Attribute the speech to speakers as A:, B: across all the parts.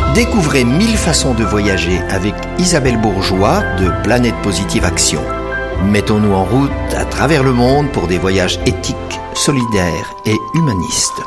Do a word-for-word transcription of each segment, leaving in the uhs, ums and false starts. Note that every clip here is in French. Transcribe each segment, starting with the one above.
A: Découvrez mille façons de voyager avec Isabelle Bourgeois de Planète Positive Action. Mettons-nous en route à travers le monde pour des voyages éthiques, solidaires et humanistes.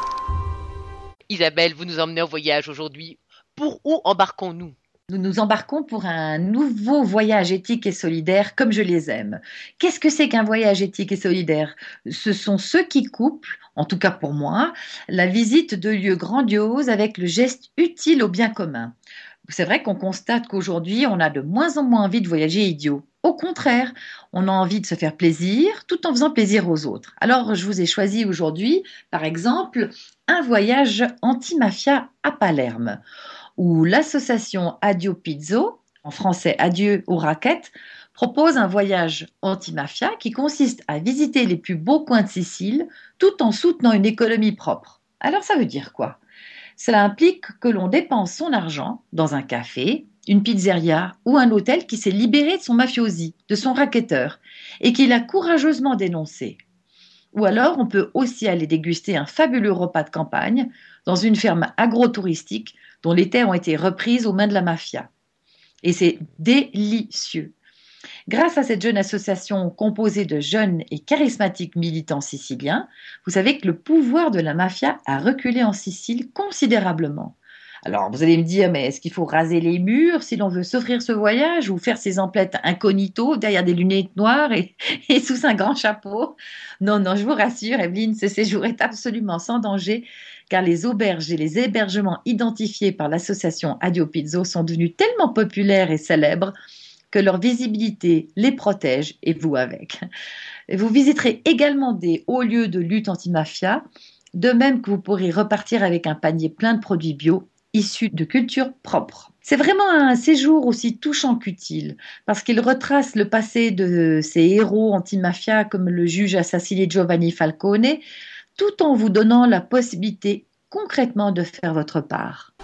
B: Isabelle, vous nous emmenez en voyage aujourd'hui. Pour où embarquons-nous ?
C: Nous nous embarquons pour un nouveau voyage éthique et solidaire comme je les aime. Qu'est-ce que c'est qu'un voyage éthique et solidaire ? Ce sont ceux qui couplent, en tout cas pour moi, la visite de lieux grandioses avec le geste utile au bien commun. C'est vrai qu'on constate qu'aujourd'hui, on a de moins en moins envie de voyager idiot. Au contraire, on a envie de se faire plaisir tout en faisant plaisir aux autres. Alors, je vous ai choisi aujourd'hui, par exemple, un voyage anti-mafia à Palerme, où l'association Addio Pizzo, en français Adieu aux raquettes, propose un voyage anti-mafia qui consiste à visiter les plus beaux coins de Sicile tout en soutenant une économie propre. Alors ça veut dire quoi ? Cela implique que l'on dépense son argent dans un café, une pizzeria ou un hôtel qui s'est libéré de son mafiosi, de son racketteur, et qui l'a courageusement dénoncé. Ou alors on peut aussi aller déguster un fabuleux repas de campagne dans une ferme agro-touristique dont les terres ont été reprises aux mains de la mafia. Et c'est délicieux. Grâce à cette jeune association composée de jeunes et charismatiques militants siciliens, vous savez que le pouvoir de la mafia a reculé en Sicile considérablement. Alors vous allez me dire, mais est-ce qu'il faut raser les murs si l'on veut s'offrir ce voyage ou faire ses emplettes incognito derrière des lunettes noires et, et sous un grand chapeau ? Non, non, je vous rassure, Evelyne, ce séjour est absolument sans danger car les auberges et les hébergements identifiés par l'association Addio Pizzo sont devenus tellement populaires et célèbres que leur visibilité les protège et vous avec. Vous visiterez également des hauts lieux de lutte anti-mafia, de même que vous pourrez repartir avec un panier plein de produits bio issus de cultures propres. C'est vraiment un séjour aussi touchant qu'utile, parce qu'il retrace le passé de ces héros anti-mafia comme le juge assassiné Giovanni Falcone, tout en vous donnant la possibilité concrètement de faire votre part.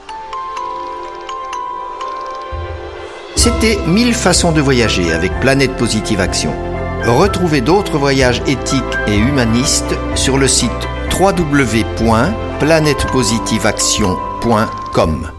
A: C'était mille façons de voyager avec Planète Positive Action. Retrouvez d'autres voyages éthiques et humanistes sur le site w w w point planète positive action point com.